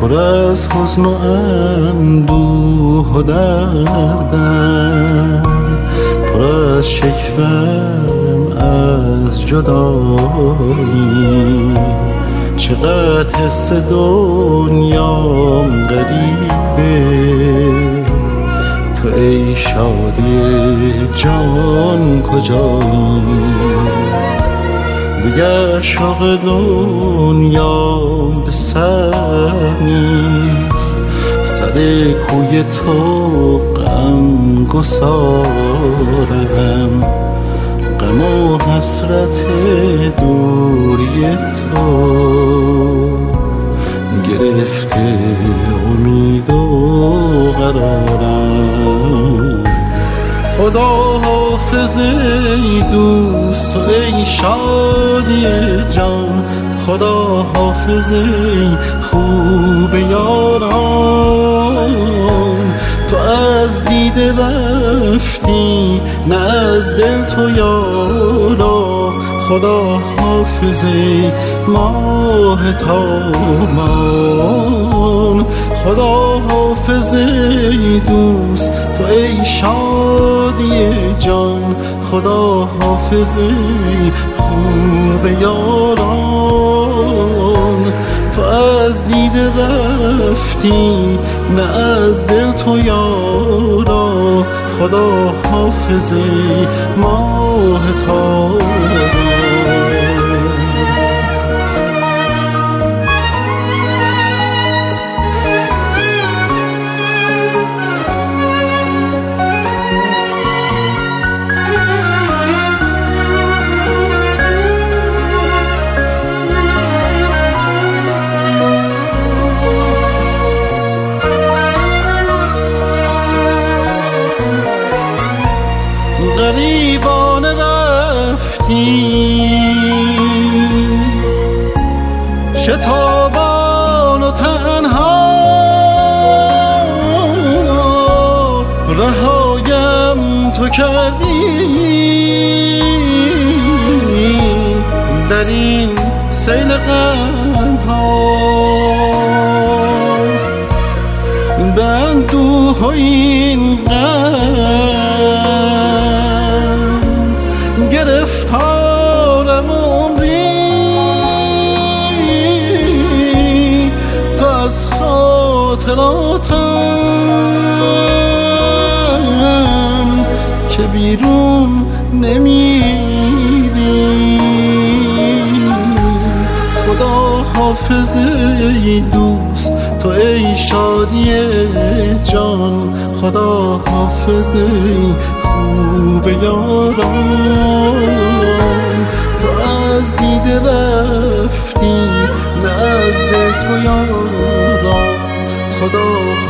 پر از حزن و اندوه و دردم، پر از شکوهم از جدایی. چقدر حس دنیام غریبه، تو ای شادی جان کجایی؟ دیگر شوق دنیام به سر نیست، سر کوی تو غم گسارم. غم و حسرت دوری تو گرفته امید و قرارم. خدا حافظ ای دوست و ای شادی جان، خدا حافظ ای خوب یاران. تو از دیده رفتی نه از دل تو یارا، خدا حافظ ای ماه تابان. خدا حافظ ای دوست تو ای شادی جان، خدا حافظ ای خوب یاران. تو از دیده رفتی نه از دل تو یارا، خدا حافظ ای ماه تابان. غریبانه رفتی شتابان و تنها، رهایم تو کردی در این سیل غم ها. به اندوه و این گرفتارم عمری، تو از خاطراتم که بیرون نمیری. خدا حافظ ای دوست تو ای شادی جان، خدا حافظ ای خوب یاران. تو از دیده رفتی نه از دل تو یاران، خدا